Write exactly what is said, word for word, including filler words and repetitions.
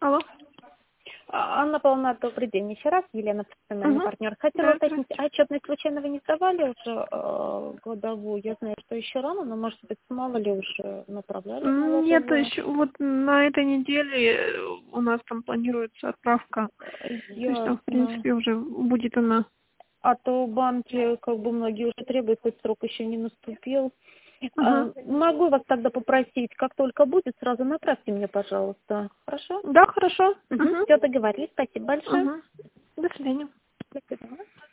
Алло. А, Анна Павловна, добрый день еще раз. Елена, профессиональный Угу. партнер. Хотела Да, уточнить, здравствуйте. а отчетность случайно вы не сдавали уже э, годовую? Я знаю, что еще рано, но, может быть, мало ли уже направляли М, Нет, налоговую. еще вот на этой неделе э, у нас там планируется отправка. Э, То есть там, в Ясно. принципе, уже будет она. А то банки, как бы многие уже требуют, хоть срок еще не наступил. Ага. А, могу вас тогда попросить, как только будет, сразу направьте мне, пожалуйста. Хорошо? Да, хорошо. Угу. Угу. Все договорились. Спасибо большое. Угу. До свидания. До свидания.